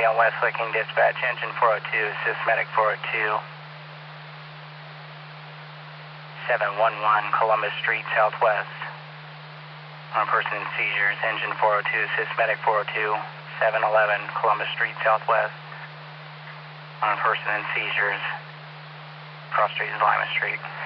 on West Licking, dispatch, engine 402, assist medic 402. 711 Columbus Street, Southwest. On person in seizures, engine 402, assist medic 402. 711 Columbus Street, Southwest. On person in seizures, cross street is Lima Street.